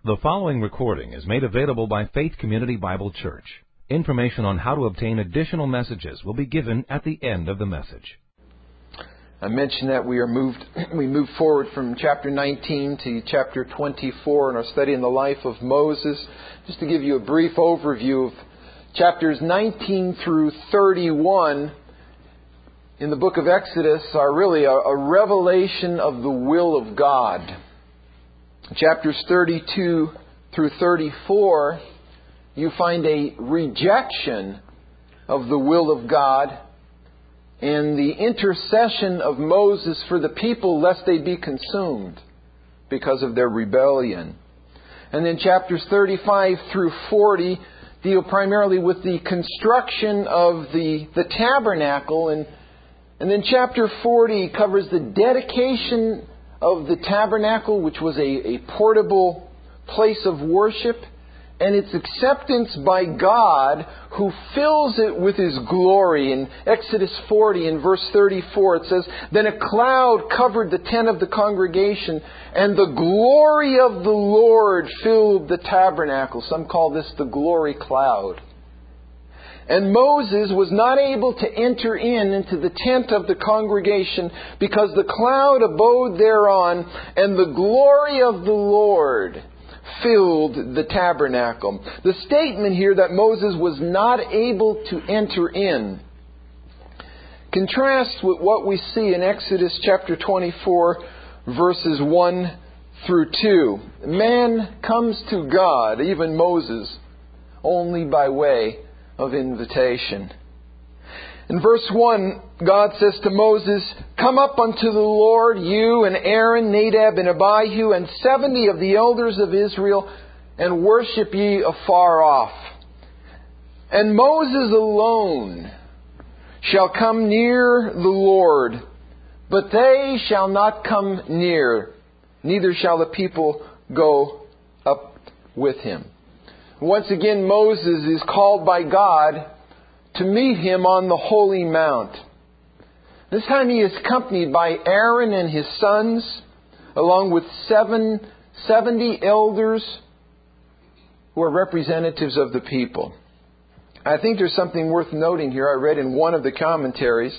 The following recording is made available by Faith Community Bible Church. Information on how to obtain additional messages will be given at the end of the message. I mentioned that we moved forward from chapter 19 to chapter 24 in our study in the life of Moses. Just to give you a brief overview of chapters 19 through 31 in the book of Exodus are really a revelation of the will of God. Chapters 32 through 34, you find a rejection of the will of God and the intercession of Moses for the people lest they be consumed because of their rebellion. And then chapters 35 through 40 deal primarily with the construction of the tabernacle. And then chapter 40 covers the dedication of the tabernacle, which was a portable place of worship, and its acceptance by God, who fills it with His glory. In Exodus 40, in verse 34, it says, "Then a cloud covered the tent of the congregation, and the glory of the Lord filled the tabernacle." Some call this the glory cloud. And Moses was not able to enter into the tent of the congregation because the cloud abode thereon, and the glory of the Lord filled the tabernacle. The statement here that Moses was not able to enter in contrasts with what we see in Exodus chapter 24, verses 1 through 2. Man comes to God, even Moses, only by way of invitation. In verse 1, God says to Moses, "Come up unto the Lord, you and Aaron, Nadab and Abihu, and 70 of the elders of Israel, and worship ye afar off. And Moses alone shall come near the Lord, but they shall not come near, neither shall the people go up with him." Once again, Moses is called by God to meet Him on the holy mount. This time he is accompanied by Aaron and his sons, along with 70 elders who are representatives of the people. I think there's something worth noting here. I read in one of the commentaries.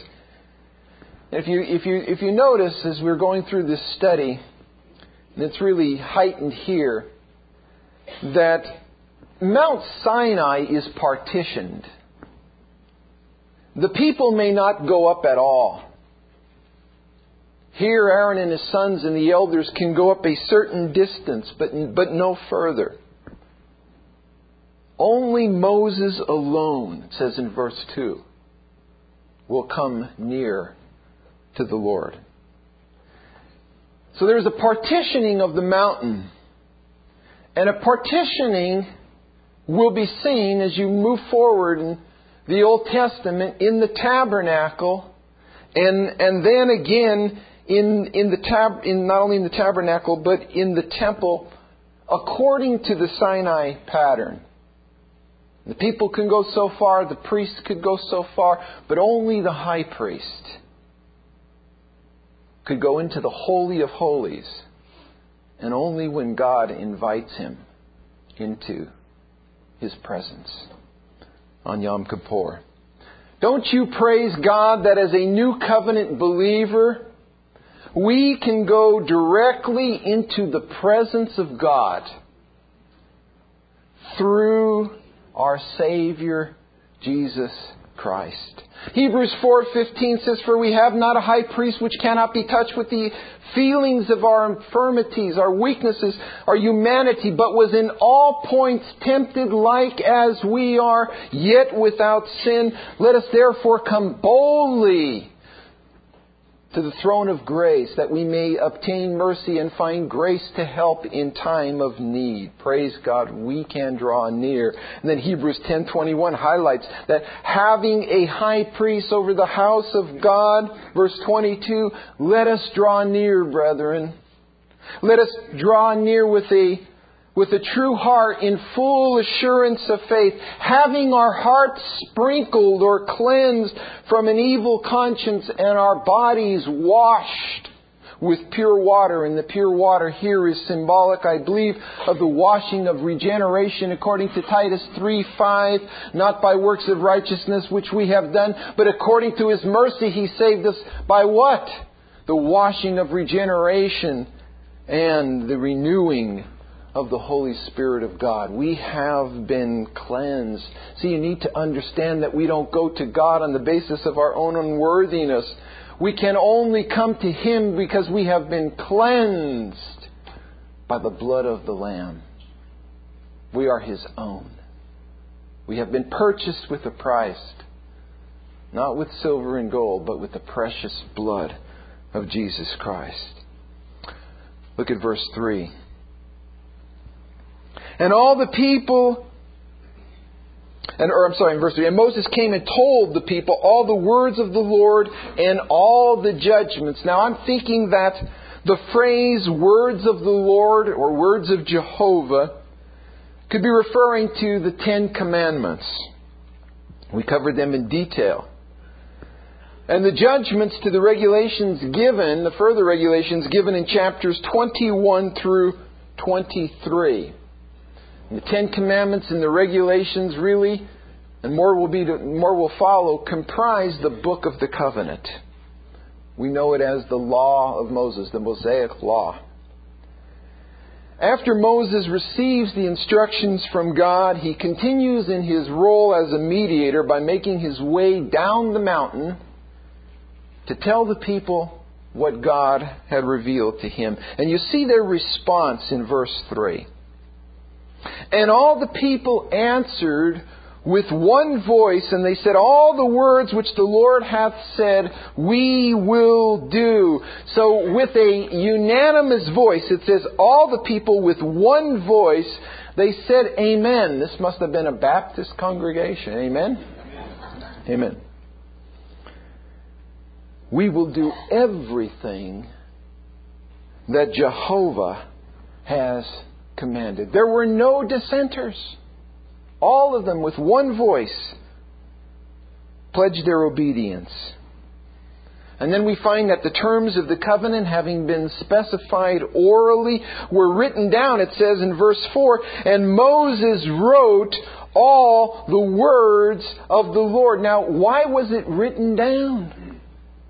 If you notice, as we're going through this study, and it's really heightened here, that Mount Sinai is partitioned. The people may not go up at all. Here, Aaron and his sons and the elders can go up a certain distance, but no further. Only Moses alone, it says in verse 2, will come near to the Lord. So there's a partitioning of the mountain. And a partitioning will be seen as you move forward in the Old Testament in the tabernacle, and then again in not only in the tabernacle but in the temple, according to the Sinai pattern. The people can go so far, the priests could go so far, but only the high priest could go into the Holy of Holies, and only when God invites him into His presence on Yom Kippur. Don't you praise God that as a new covenant believer, we can go directly into the presence of God through our Savior, Jesus Christ. Hebrews 4:15 says, "For we have not a high priest which cannot be touched with the feelings of our infirmities, our weaknesses, our humanity, but was in all points tempted like as we are, yet without sin. Let us therefore come boldly to the throne of grace, that we may obtain mercy and find grace to help in time of need." Praise God, we can draw near. And then Hebrews 10:21 highlights that having a high priest over the house of God, verse 22, "Let us draw near, brethren. Let us draw near with a true heart in full assurance of faith, having our hearts sprinkled or cleansed from an evil conscience and our bodies washed with pure water. And the pure water here is symbolic, I believe, of the washing of regeneration according to Titus 3:5, not by works of righteousness which we have done, but according to His mercy He saved us by what? The washing of regeneration and the renewing of the Holy Spirit of God. We have been cleansed. See, you need to understand that we don't go to God on the basis of our own unworthiness. We can only come to Him because we have been cleansed by the blood of the Lamb. We are His own. We have been purchased with a price, not with silver and gold, but with the precious blood of Jesus Christ. Look at verse 3. And all the people, in verse 3. And Moses came and told the people all the words of the Lord and all the judgments. Now I'm thinking that the phrase words of the Lord or words of Jehovah could be referring to the 10 Commandments. We covered them in detail. And the judgments to the regulations given, the further regulations given in chapters 21 through 23. The 10 Commandments and the regulations really, and more will follow, comprise the book of the covenant. We know it as the law of Moses, the Mosaic law. After Moses receives the instructions from God, he continues in his role as a mediator by making his way down the mountain to tell the people what God had revealed to him. And you see their response in verse 3. And all the people answered with one voice, and they said, all the words which the Lord hath said, we will do. So with a unanimous voice, it says, all the people with one voice, they said, Amen. This must have been a Baptist congregation. Amen? Amen. We will do everything that Jehovah has commanded. There were no dissenters. All of them with one voice pledged their obedience. And then we find that the terms of the covenant, having been specified orally, were written down. It says in verse 4, and Moses wrote all the words of the Lord. Now, why was it written down?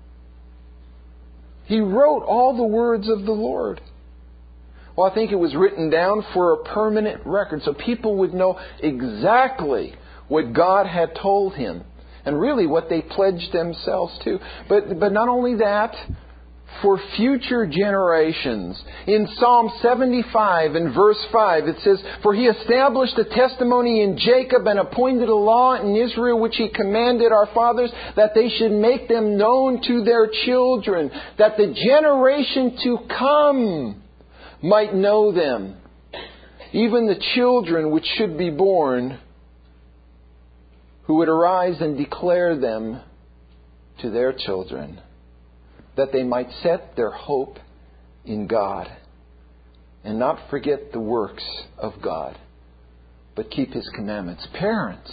He wrote all the words of the Lord. Well, I think it was written down for a permanent record, so people would know exactly what God had told him, and really what they pledged themselves to. But not only that, for future generations. In Psalm 75 and verse 5, it says, for he established a testimony in Jacob and appointed a law in Israel, which he commanded our fathers, that they should make them known to their children, that the generation to come might know them, even the children which should be born, who would arise and declare them to their children, that they might set their hope in God and not forget the works of God, but keep His commandments. Parents,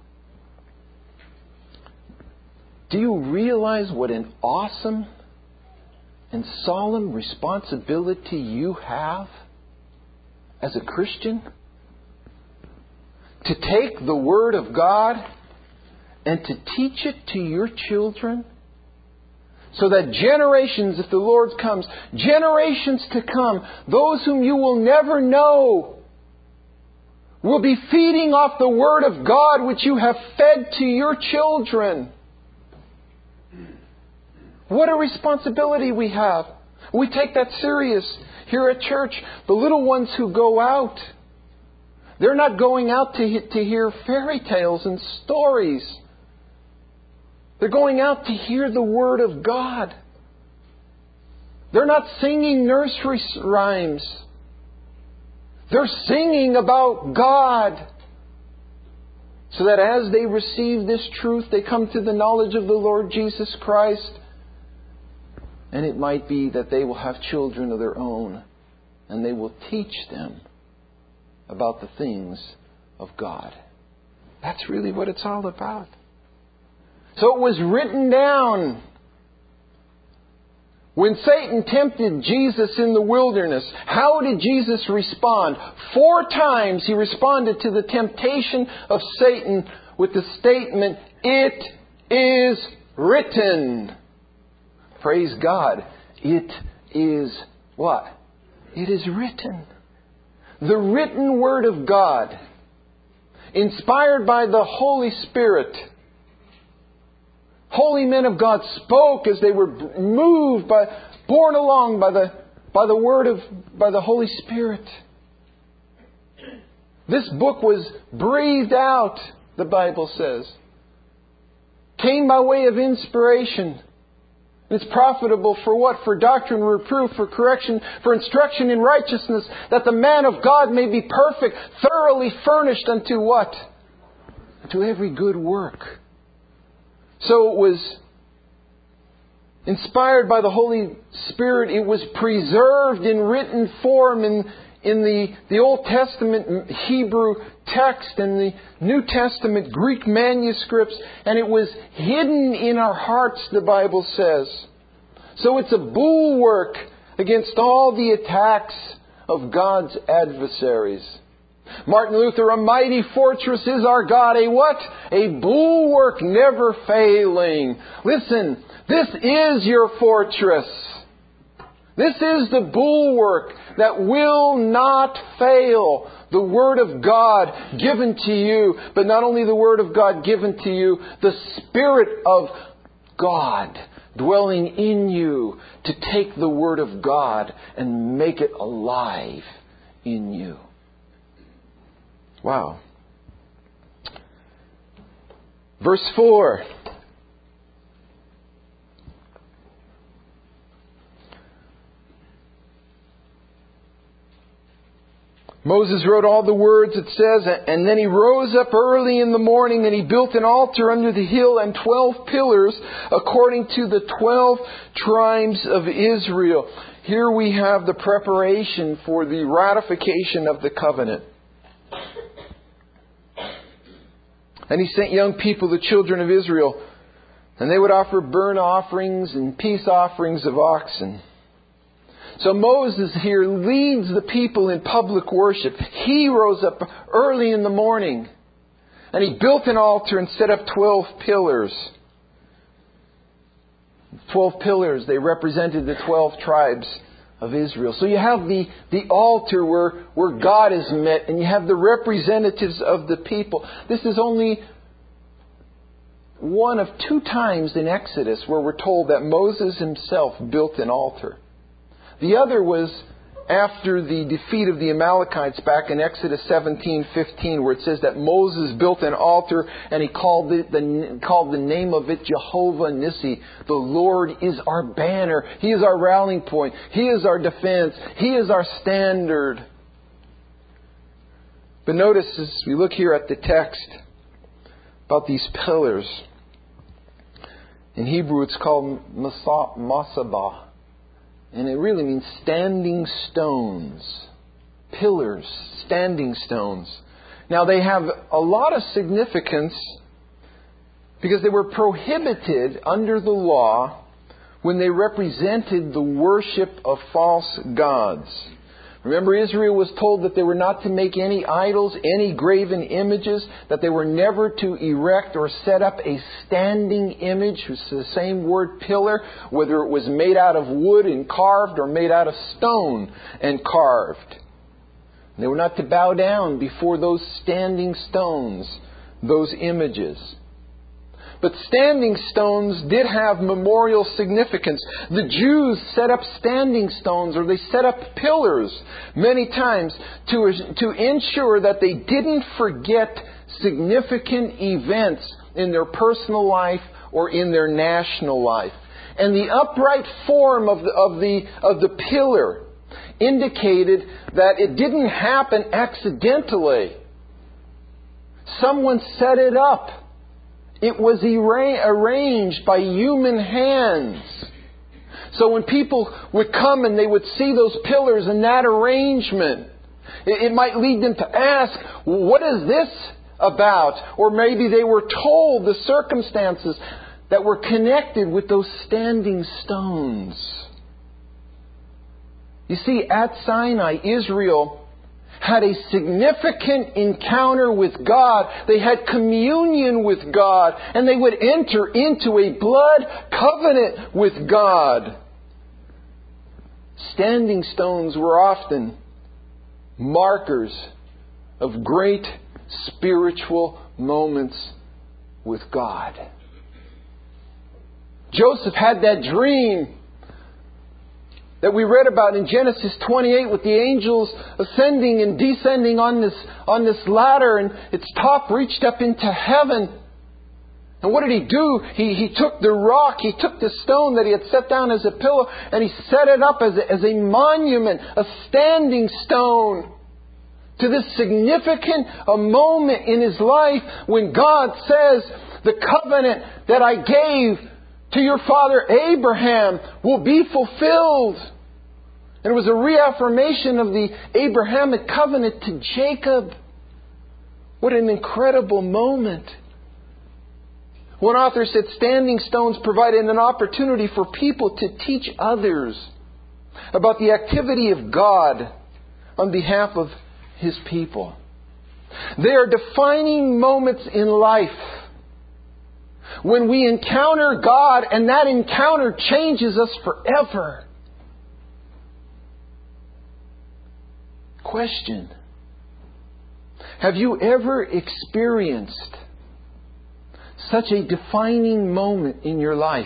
do you realize what an awesome and solemn responsibility you have as a Christian? To take the Word of God and to teach it to your children, so that generations, if the Lord comes, generations to come, those whom you will never know, will be feeding off the Word of God which you have fed to your children. What a responsibility we have. We take that serious here at church. The little ones who go out, they're not going out to hear fairy tales and stories. They're going out to hear the Word of God. They're not singing nursery rhymes. They're singing about God. So that as they receive this truth, they come to the knowledge of the Lord Jesus Christ. And it might be that they will have children of their own, and they will teach them about the things of God. That's really what it's all about. So it was written down When Satan tempted Jesus in the wilderness, how did Jesus respond? 4 times He responded to the temptation of Satan with the statement, "It is written." Praise God. It is what? It is written. The written Word of God, inspired by the Holy Spirit. Holy men of God spoke as they were moved borne along by the Word by the Holy Spirit. This book was breathed out, the Bible says. Came by way of inspiration. It's profitable for what? For doctrine, reproof, for correction, for instruction in righteousness, that the man of God may be perfect, thoroughly furnished unto what? To every good work. So it was inspired by the Holy Spirit. It was preserved in written form in the Old Testament Hebrew text and the New Testament Greek manuscripts. And it was hidden in our hearts, the Bible says. So it's a bulwark against all the attacks of God's adversaries. Martin Luther, a mighty fortress is our God. A what? A bulwark never failing. Listen, this is your fortress. This is the bulwark that will not fail. The Word of God given to you. But not only the Word of God given to you, the Spirit of God dwelling in you to take the Word of God and make it alive in you. Wow. Verse 4. Moses wrote all the words, it says, and then he rose up early in the morning and he built an altar under the hill and 12 pillars according to the 12 tribes of Israel. Here we have the preparation for the ratification of the covenant. And he sent young people, the children of Israel, and they would offer burnt offerings and peace offerings of oxen. So Moses here leads the people in public worship. He rose up early in the morning and he built an altar and set up 12 pillars. 12 pillars, they represented the 12 tribes of Israel. So you have the altar where God is met, and you have the representatives of the people. This is only one of 2 times in Exodus where we're told that Moses himself built an altar. The other was after the defeat of the Amalekites back in Exodus 17:15, where it says that Moses built an altar and he called the name of it Jehovah Nissi. The Lord is our banner. He is our rallying point. He is our defense. He is our standard. But notice as we look here at the text about these pillars, in Hebrew it's called masabah. And it really means standing stones. Pillars, standing stones. Now they have a lot of significance because they were prohibited under the law when they represented the worship of false gods. Remember, Israel was told that they were not to make any idols, any graven images, that they were never to erect or set up a standing image, which is the same word pillar, whether it was made out of wood and carved or made out of stone and carved. They were not to bow down before those standing stones, those images. But standing stones did have memorial significance. The Jews set up standing stones, or they set up pillars many times to ensure that they didn't forget significant events in their personal life or in their national life. And the upright form of the pillar indicated that it didn't happen accidentally. Someone set it up. It was arranged by human hands. So when people would come and they would see those pillars and that arrangement, it might lead them to ask, what is this about? Or maybe they were told the circumstances that were connected with those standing stones. You see, at Sinai, Israel had a significant encounter with God. They had communion with God, and they would enter into a blood covenant with God. Standing stones were often markers of great spiritual moments with God. Joseph had that dream that we read about in Genesis 28 with the angels ascending and descending on this ladder, and its top reached up into heaven. And what did he do? He took the rock, he took the stone that he had set down as a pillow, and he set it up as a monument, a standing stone, to this significant a moment in his life when God says, the covenant that I gave to your father Abraham will be fulfilled. And it was a reaffirmation of the Abrahamic covenant to Jacob. What an incredible moment. One author said standing stones provided an opportunity for people to teach others about the activity of God on behalf of His people. They are defining moments in life when we encounter God, and that encounter changes us forever. Question: have you ever experienced such a defining moment in your life?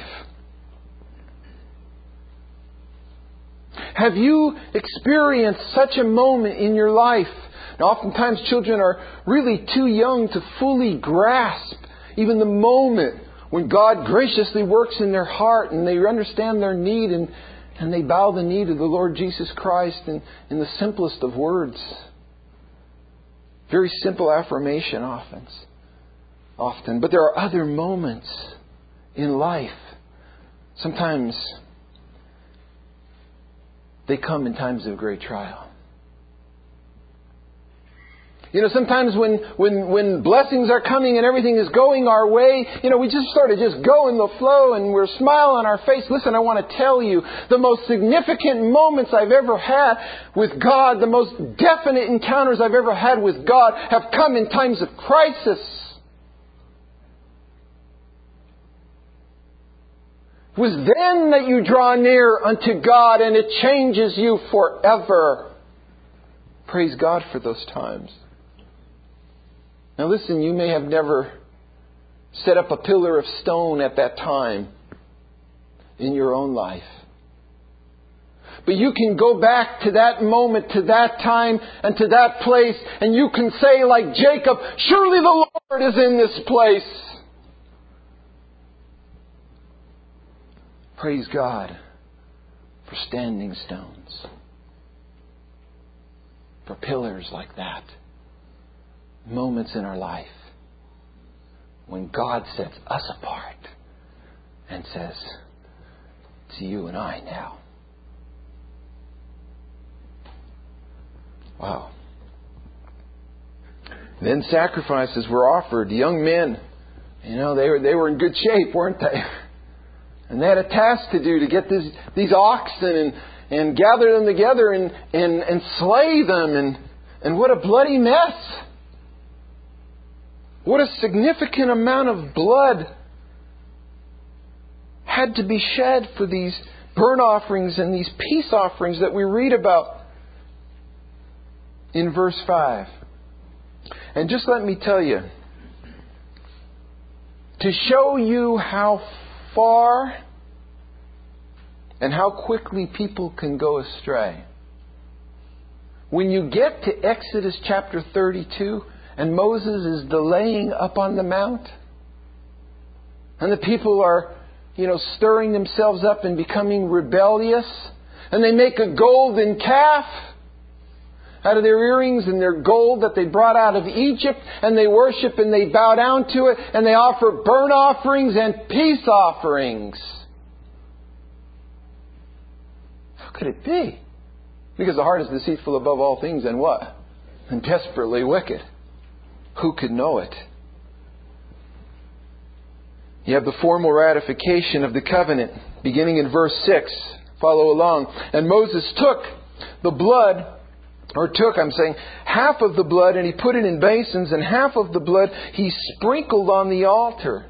Have you experienced such a moment in your life? Now, oftentimes children are really too young to fully grasp even the moment when God graciously works in their heart and they understand their need and they bow the knee to the Lord Jesus Christ in the simplest of words. Very simple affirmation often. But there are other moments in life. Sometimes they come in times of great trial. You know, sometimes when blessings are coming and everything is going our way, we just sort of just go in the flow and we're a smile on our face. Listen, I want to tell you, the most significant moments I've ever had with God, the most definite encounters I've ever had with God have come in times of crisis. It was then that you draw near unto God and it changes you forever. Praise God for those times. Now listen, you may have never set up a pillar of stone at that time in your own life. But you can go back to that moment, to that time, and to that place, and you can say like Jacob, surely the Lord is in this place. Praise God for standing stones, for pillars like that. Moments in our life when God sets us apart and says, it's you and I now. Wow. Then sacrifices were offered. The young men, they were in good shape, weren't they? And they had a task to do to get these oxen and gather them together and slay them. And what a bloody mess. What a significant amount of blood had to be shed for these burnt offerings and these peace offerings that we read about in verse 5. And just let me tell you, to show you how far and how quickly people can go astray, when you get to Exodus chapter 32, and Moses is delaying up on the mount, and the people are, stirring themselves up and becoming rebellious, and they make a golden calf out of their earrings and their gold that they brought out of Egypt, and they worship and they bow down to it, and they offer burnt offerings and peace offerings. How could it be? Because the heart is deceitful above all things and what? And desperately wicked. Who could know it? You have the formal ratification of the covenant beginning in verse 6. Follow along. And Moses took the blood, or took, I'm saying, half of the blood, and he put it in basins, and half of the blood he sprinkled on the altar.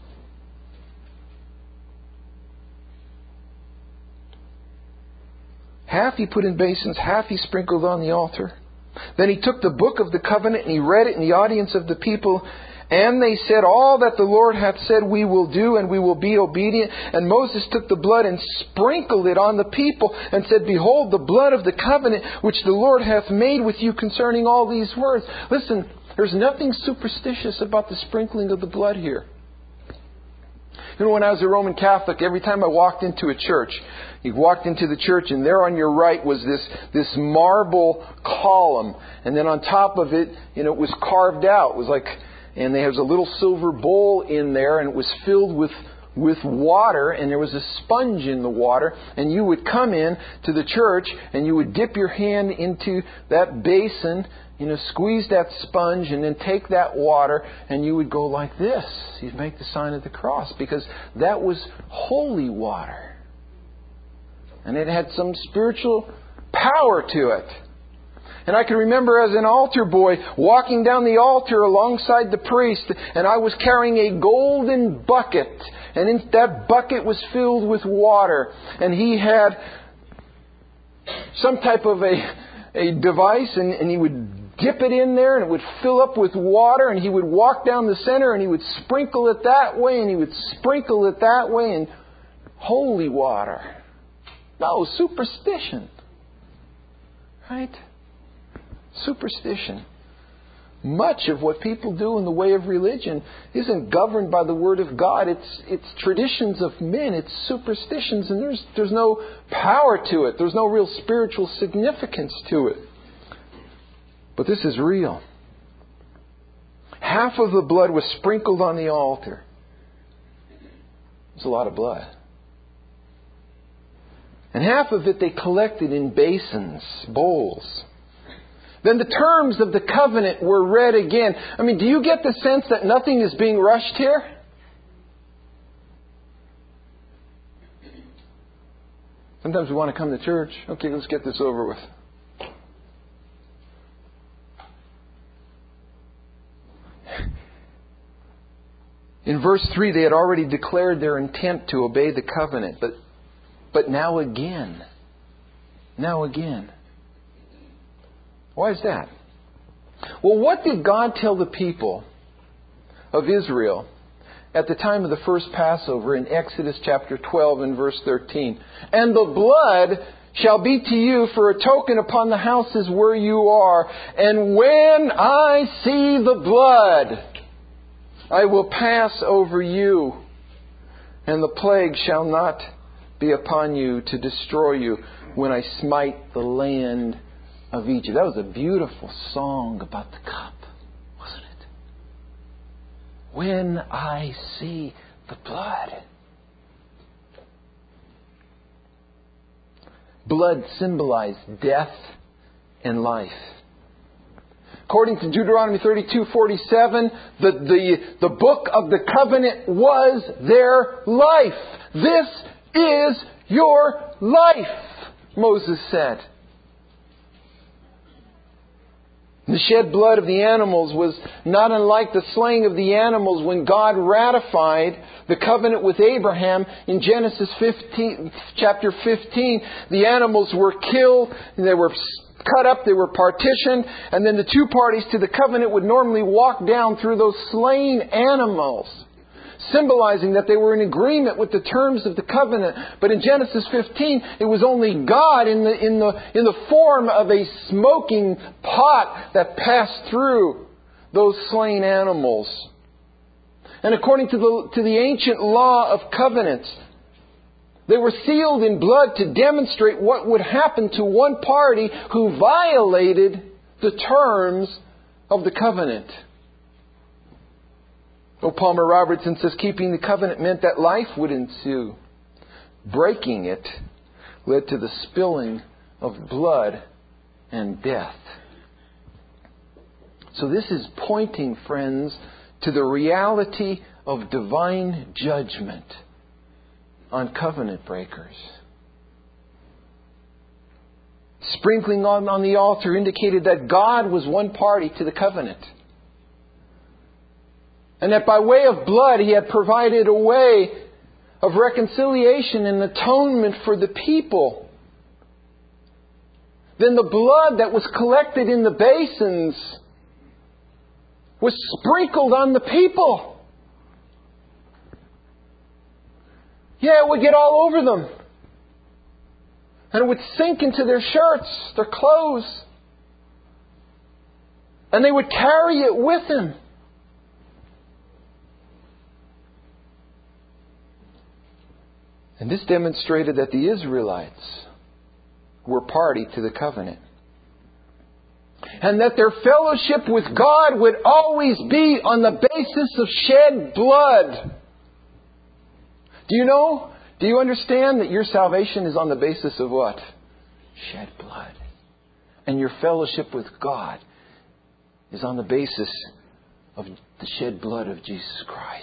Half he put in basins, half he sprinkled on the altar. Then he took the book of the covenant and he read it in the audience of the people. And they said, all that the Lord hath said we will do, and we will be obedient. And Moses took the blood and sprinkled it on the people and said, behold, the blood of the covenant which the Lord hath made with you concerning all these words. Listen, there's nothing superstitious about the sprinkling of the blood here. You know, when I was a Roman Catholic, every time I walked into a church, you walked into the church and there on your right was this marble column. And then on top of it, it was carved out. It was like... And there was a little silver bowl in there, and it was filled with water, and there was a sponge in the water. And you would come in to the church, and you would dip your hand into that basin, squeeze that sponge, and then take that water, and you would go like this. You'd make the sign of the cross, because that was holy water. And it had some spiritual power to it. And I can remember as an altar boy walking down the altar alongside the priest, and I was carrying a golden bucket, and that bucket was filled with water. And he had some type of a device, and he would dip it in there, and it would fill up with water, and he would walk down the center, and he would sprinkle it that way, and he would sprinkle it that way, and holy water. No, superstition. Right? Superstition. Much of what people do in the way of religion isn't governed by the Word of God. It's traditions of men. It's superstitions, and there's no power to it. There's no real spiritual significance to it. But this is real. Half of the blood was sprinkled on the altar. It's a lot of blood. And half of it they collected in basins, bowls. Then the terms of the covenant were read again. I mean, do you get the sense that nothing is being rushed here? Sometimes we want to come to church. Okay, let's get this over with. In verse 3, they had already declared their intent to obey the covenant. But now again. Now again. Why is that? Well, what did God tell the people of Israel at the time of the first Passover in Exodus chapter 12 and verse 13? And the blood shall be to you for a token upon the houses where you are. And when I see the blood, I will pass over you, and the plague shall not be upon you to destroy you when I smite the land of Egypt. That was a beautiful song about the cup, wasn't it? When I see the blood. Blood symbolized death and life. According to Deuteronomy 32:47, the book of the covenant was their life. This is your life, Moses said. The shed blood of the animals was not unlike the slaying of the animals when God ratified the covenant with Abraham in Genesis 15, chapter 15. The animals were killed, and they were cut up, they were partitioned, and then the two parties to the covenant would normally walk down through those slain animals, symbolizing that they were in agreement with the terms of the covenant. But in Genesis 15, it was only God in the form of a smoking pot that passed through those slain animals. And according to the ancient law of covenants, they were sealed in blood to demonstrate what would happen to one party who violated the terms of the covenant. O. Palmer Robertson says keeping the covenant meant that life would ensue. Breaking it led to the spilling of blood and death. So this is pointing, friends, to the reality of divine judgment on covenant breakers. sprinkling on the altar indicated that God was one party to the covenant. And that by way of blood He had provided a way of reconciliation and atonement for the people. Then the blood that was collected in the basins was sprinkled on the people. Yeah, it would get all over them. And it would sink into their shirts, their clothes. And they would carry it with them. And this demonstrated that the Israelites were party to the covenant. And that their fellowship with God would always be on the basis of shed blood. Do you know? Do you understand that your salvation is on the basis of what? Shed blood. And your fellowship with God is on the basis of the shed blood of Jesus Christ.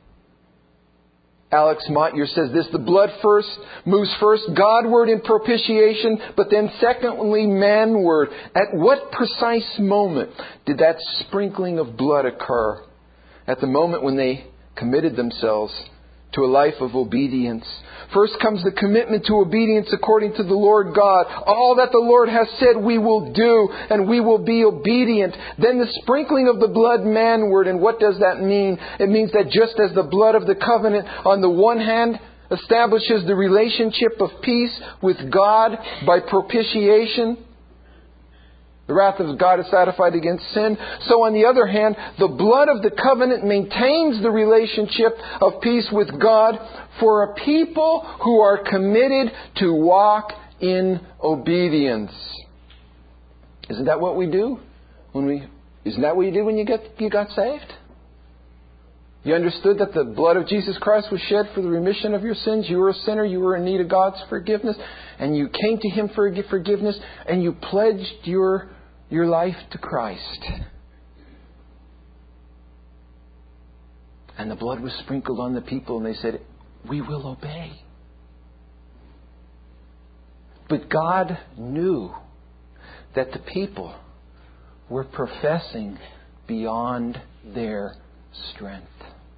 Alex Mottyer says this: the blood moves first Godward in propitiation, but then secondly manward. At what precise moment did that sprinkling of blood occur? At the moment when they committed themselves to a life of obedience. First comes the commitment to obedience according to the Lord God. All that the Lord has said we will do, and we will be obedient. Then the sprinkling of the blood manward. And what does that mean? It means that just as the blood of the covenant on the one hand establishes the relationship of peace with God by propitiation, the wrath of God is satisfied against sin. So on the other hand, the blood of the covenant maintains the relationship of peace with God for a people who are committed to walk in obedience. Isn't that what we do? Isn't that what you did when you got saved? You understood that the blood of Jesus Christ was shed for the remission of your sins. You were a sinner. You were in need of God's forgiveness. And you came to Him for forgiveness. And you pledged your life to Christ. And the blood was sprinkled on the people. And they said, we will obey. But God knew that the people were professing beyond their strength.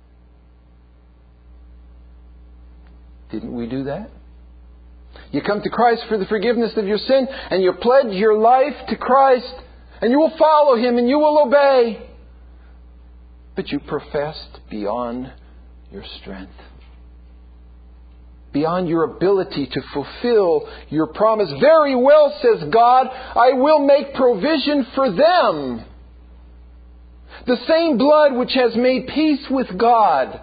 Didn't we do that? You come to Christ for the forgiveness of your sin, and you pledge your life to Christ, and you will follow Him and you will obey. But you professed beyond your strength, beyond your ability to fulfill your promise. Very well, says God, I will make provision for them. The same blood which has made peace with God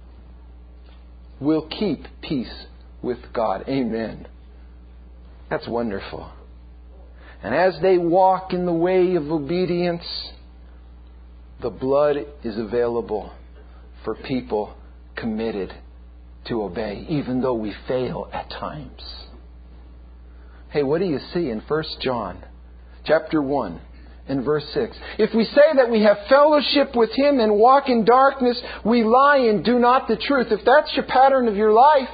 will keep peace with God. Amen. That's wonderful. And as they walk in the way of obedience, the blood is available for people committed to obey, even though we fail at times. Hey, what do you see in 1 John chapter 1 and verse 6? If we say that we have fellowship with Him and walk in darkness, we lie and do not the truth. If that's your pattern of your life,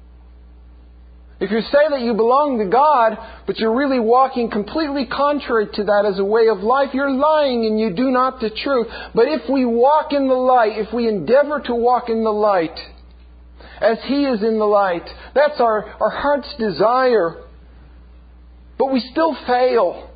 if you say that you belong to God, but you're really walking completely contrary to that as a way of life, you're lying and you do not the truth. But if we walk in the light, if we endeavor to walk in the light, as He is in the light, that's our heart's desire. But we still fail.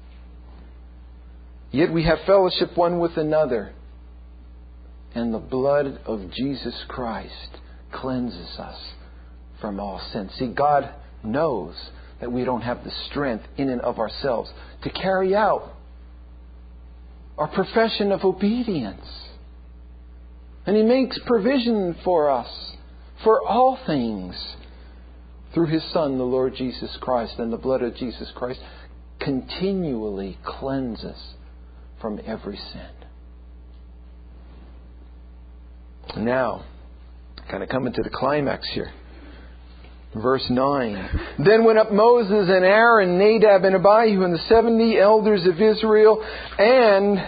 Yet we have fellowship one with another. And the blood of Jesus Christ cleanses us from all sin. See, God knows that we don't have the strength in and of ourselves to carry out our profession of obedience. And He makes provision for us for all things through His Son, the Lord Jesus Christ. And the blood of Jesus Christ continually cleanses from every sin. Now, kind of coming to the climax here. Verse 9. Then went up Moses and Aaron, Nadab and Abihu, and the 70 elders of Israel, and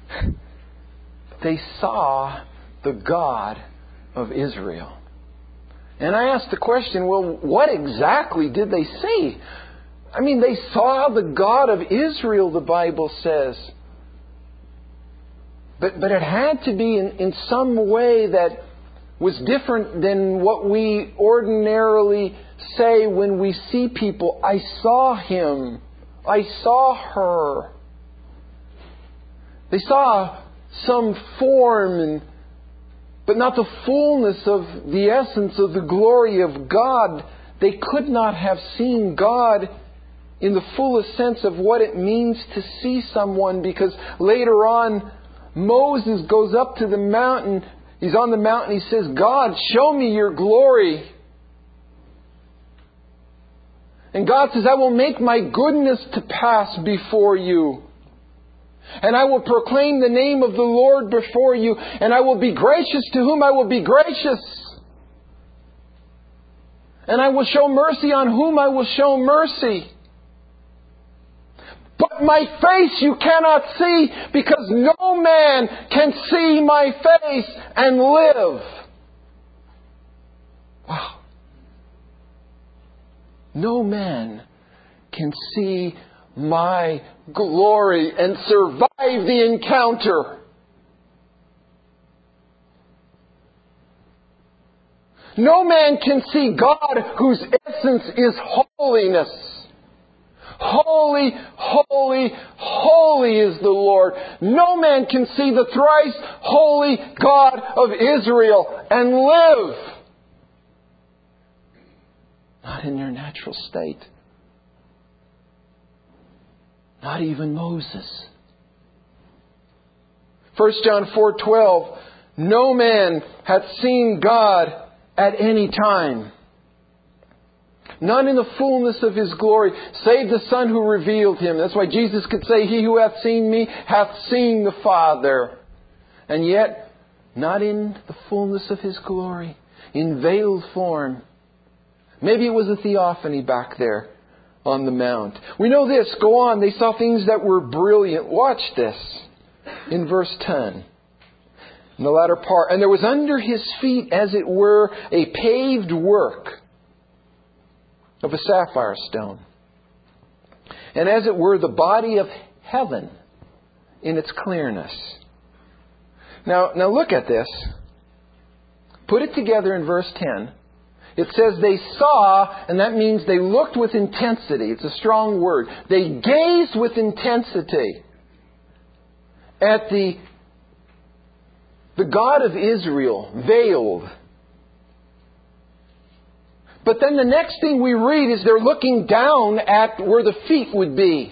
they saw the God of Israel. And I asked the question, well, what exactly did they see? I mean, they saw the God of Israel, the Bible says. But it had to be in some way that was different than what we ordinarily say when we see people. I saw him. I saw her. They saw some form, but not the fullness of the essence of the glory of God. They could not have seen God in the fullest sense of what it means to see someone, because later on, Moses goes up to the mountain. He's on the mountain. He says, God, show me your glory. And God says, I will make my goodness to pass before you. And I will proclaim the name of the Lord before you. And I will be gracious to whom I will be gracious. And I will show mercy on whom I will show mercy. But my face you cannot see, because no man can see my face and live. Wow. No man can see my glory and survive the encounter. No man can see God, whose essence is holiness. Holy, holy, holy is the Lord. No man can see the thrice holy God of Israel and live. Not in their natural state. Not even Moses. 1 John 4:12. No man hath seen God at any time. None in the fullness of His glory, save the Son who revealed Him. That's why Jesus could say, He who hath seen me hath seen the Father. And yet, not in the fullness of His glory, in veiled form. Maybe it was a theophany back there on the mount. We know this. Go on. They saw things that were brilliant. Watch this. In verse 10. In the latter part. And there was under His feet, as it were, a paved work of a sapphire stone. And as it were, the body of heaven in its clearness. Now look at this. Put it together in verse 10. It says they saw, and that means they looked with intensity. It's a strong word. They gazed with intensity at the God of Israel, veiled. But then the next thing we read is they're looking down at where the feet would be.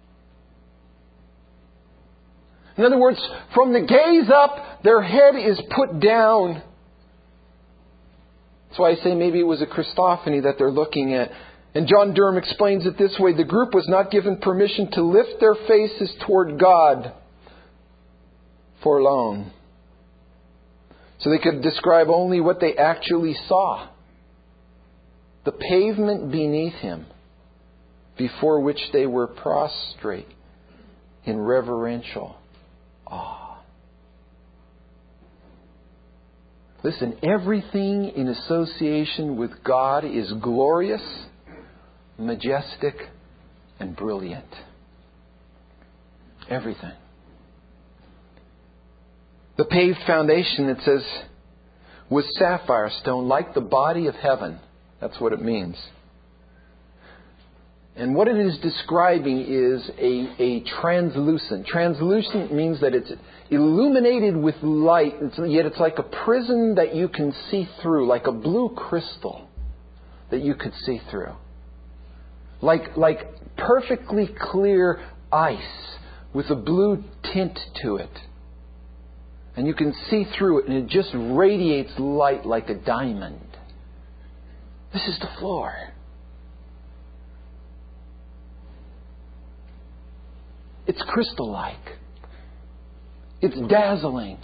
In other words, from the gaze up, their head is put down. That's why I say maybe it was a Christophany that they're looking at. And John Durham explains it this way. The group was not given permission to lift their faces toward God for long. So they could describe only what they actually saw. The pavement beneath Him, before which they were prostrate in reverential awe. Listen, everything in association with God is glorious, majestic, and brilliant. Everything. The paved foundation, it says, was sapphire stone, like the body of heaven. That's what it means. And what it is describing is a translucent. Translucent means that it's illuminated with light, yet it's like a prism that you can see through, like a blue crystal that you could see through. Like perfectly clear ice with a blue tint to it. And you can see through it, and it just radiates light like a diamond. This is the floor. It's crystal-like. It's dazzling.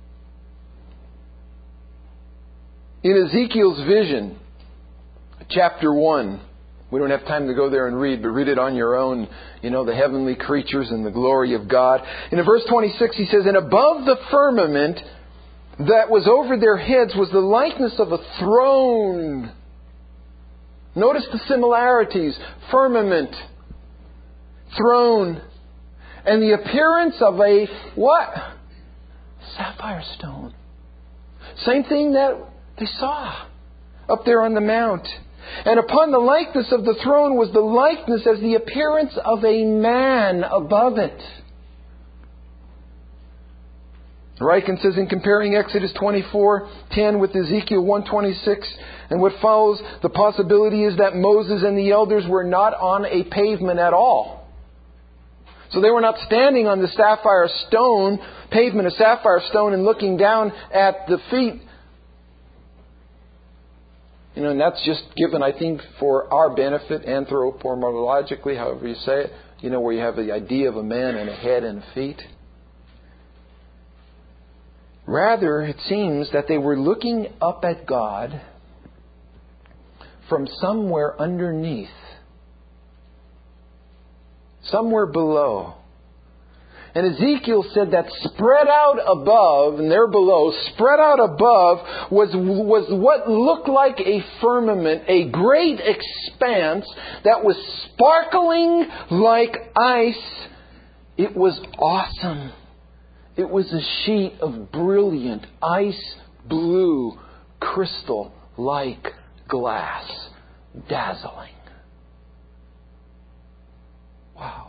In Ezekiel's vision, chapter 1, we don't have time to go there and read, but read it on your own. You know, the heavenly creatures and the glory of God. In verse 26, he says, and above the firmament that was over their heads was the likeness of a throne. Notice the similarities. Firmament, throne, and the appearance of a what? Sapphire stone. Same thing that they saw up there on the mount. And upon the likeness of the throne was the likeness as the appearance of a man above it. Ryken says, in comparing Exodus 24:10 with Ezekiel 1:26 and what follows, the possibility is that Moses and the elders were not on a pavement at all. So they were not standing on the sapphire stone, pavement of sapphire stone, and looking down at the feet. And that's just given, I think, for our benefit, anthropomorphologically, however you say it. Where you have the idea of a man and a head and feet. Rather, it seems that they were looking up at God from somewhere underneath, somewhere below. And Ezekiel said that spread out above, and there below, spread out above, was what looked like a firmament, a great expanse that was sparkling like ice. It was awesome. It was a sheet of brilliant, ice blue, crystal-like glass. Dazzling. Wow.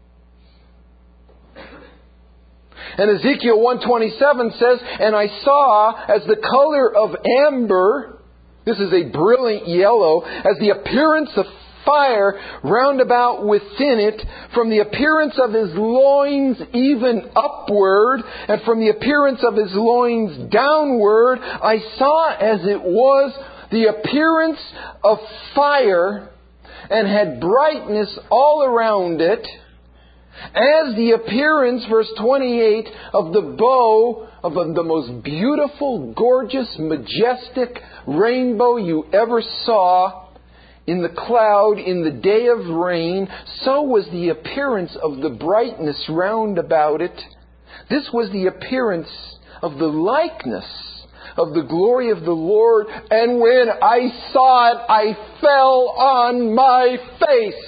And Ezekiel 1:27 says, and I saw as the color of amber, this is a brilliant yellow, as the appearance of fire round about within it, from the appearance of his loins even upward, and from the appearance of his loins downward, I saw as it was the appearance of fire, and had brightness all around it, as the appearance, verse 28, of the bow of the most beautiful, gorgeous, majestic rainbow you ever saw in the cloud in the day of rain. So was the appearance of the brightness round about it. This was the appearance of the likeness of the glory of the Lord. And when I saw it, I fell on my face.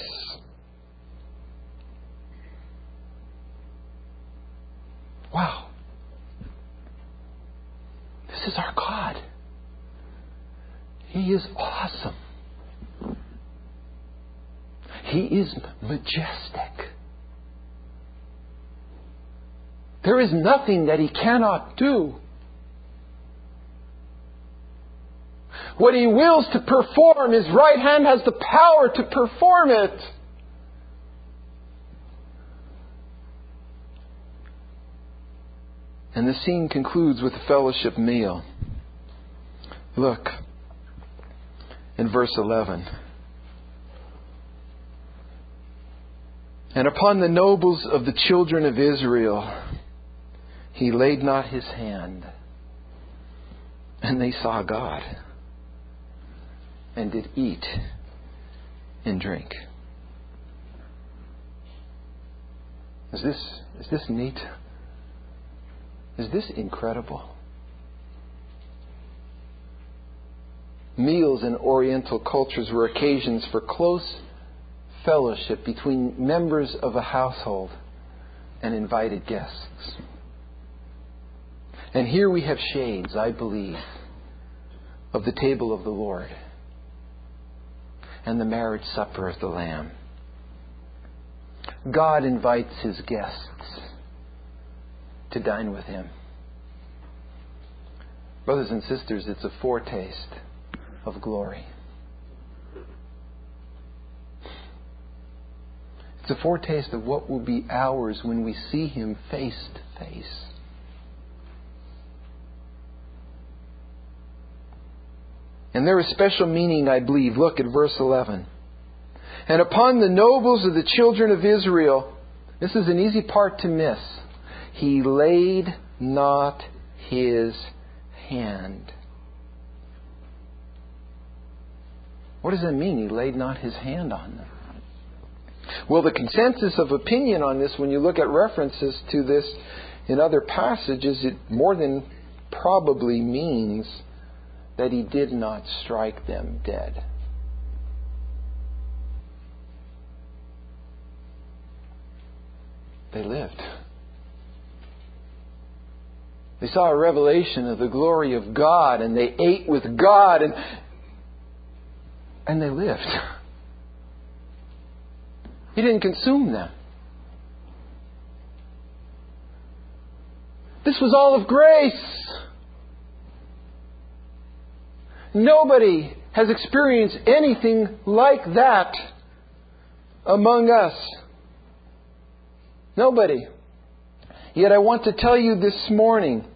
Wow. This is our God. He is awesome. He is majestic. There is nothing that He cannot do. What He wills to perform, His right hand has the power to perform it. And the scene concludes with a fellowship meal. Look in verse 11. And upon the nobles of the children of Israel, He laid not His hand. And they saw God, and did eat and drink. Is this neat? Is this incredible? Meals in Oriental cultures were occasions for close fellowship between members of a household and invited guests. And here we have shades, I believe, of the table of the Lord and the marriage supper of the Lamb. God invites His guests to dine with Him. Brothers and sisters, it's a foretaste of glory. It's a foretaste of what will be ours when we see Him face to face. And there is special meaning, I believe. Look at verse 11. And upon the nobles of the children of Israel, this is an easy part to miss. He laid not His hand. What does that mean? He laid not His hand on them. Well, the consensus of opinion on this, when you look at references to this in other passages, it more than probably means that He did not strike them dead. They lived. They saw a revelation of the glory of God, and they ate with God, and they lived. He didn't consume them. This was all of grace. Nobody has experienced anything like that among us. Nobody. Yet I want to tell you this morning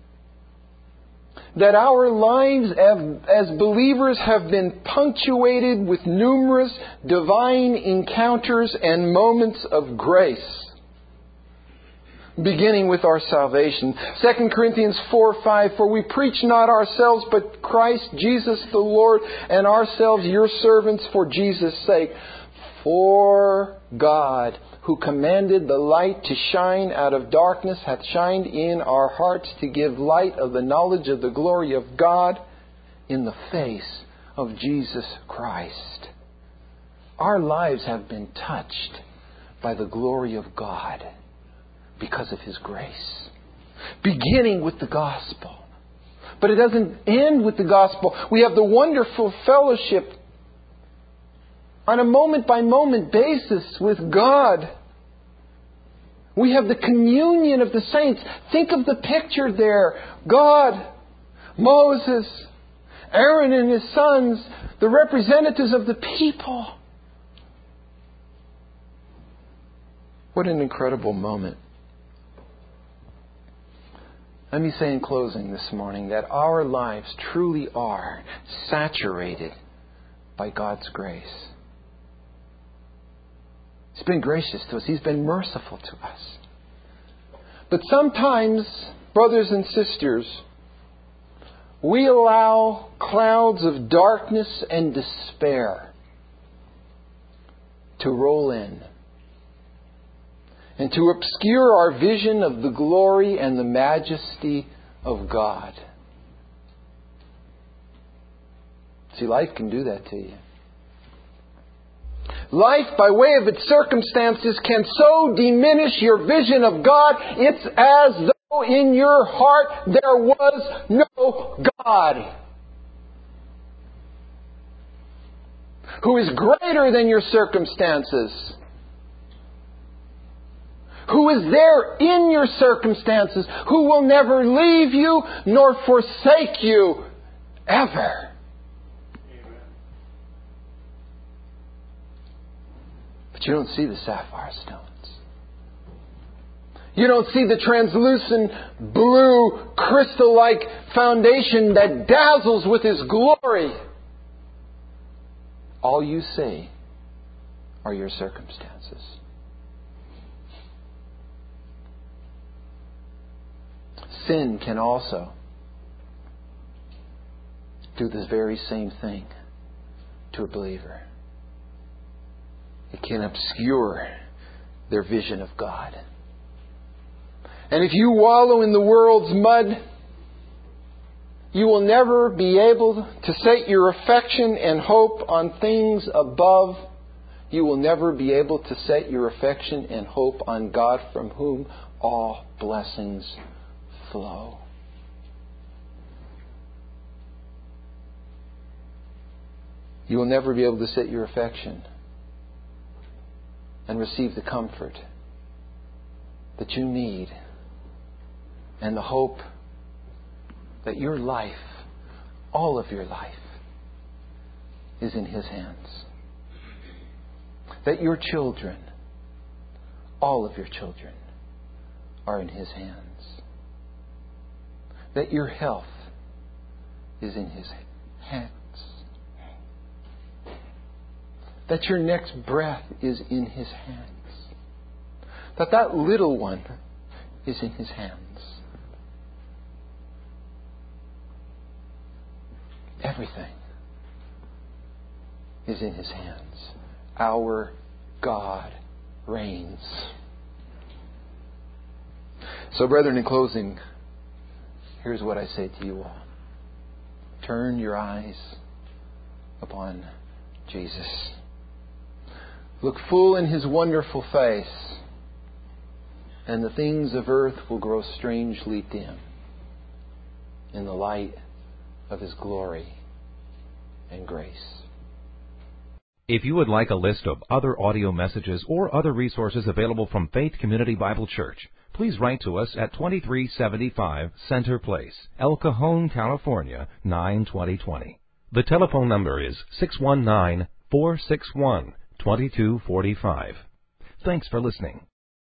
that our lives as believers have been punctuated with numerous divine encounters and moments of grace, beginning with our salvation. 2 Corinthians 4:5, for we preach not ourselves, but Christ Jesus the Lord, and ourselves your servants for Jesus' sake. For God, who commanded the light to shine out of darkness, hath shined in our hearts to give light of the knowledge of the glory of God in the face of Jesus Christ. Our lives have been touched by the glory of God because of His grace. Beginning with the gospel. But it doesn't end with the gospel. We have the wonderful fellowship on a moment-by-moment basis with God. We have the communion of the saints. Think of the picture there. God, Moses, Aaron and his sons, the representatives of the people. What an incredible moment. Let me say in closing this morning that our lives truly are saturated by God's grace. He's been gracious to us. He's been merciful to us. But sometimes, brothers and sisters, we allow clouds of darkness and despair to roll in and to obscure our vision of the glory and the majesty of God. See, life can do that to you. Life, by way of its circumstances, can so diminish your vision of God, it's as though in your heart there was no God, who is greater than your circumstances, who is there in your circumstances, who will never leave you nor forsake you ever. But you don't see the sapphire stones. You don't see the translucent blue crystal-like foundation that dazzles with His glory. All you see are your circumstances. Sin can also do this very same thing to a believer. It can obscure their vision of God. And if you wallow in the world's mud, you will never be able to set your affection and hope on things above. You will never be able to set your affection and hope on God, from whom all blessings flow. You will never be able to set your affection and receive the comfort that you need and the hope that your life, all of your life, is in His hands. That your children, all of your children, are in His hands. That your health is in His hands. That your next breath is in His hands. That little one is in His hands. Everything is in His hands. Our God reigns. So, brethren, in closing, here's what I say to you all. Turn your eyes upon Jesus. Look full in His wonderful face and the things of earth will grow strangely dim in the light of His glory and grace. If you would like a list of other audio messages or other resources available from Faith Community Bible Church, please write to us at 2375 Center Place, El Cajon, California, 92020. The telephone number is 619-461-2245. Thanks for listening.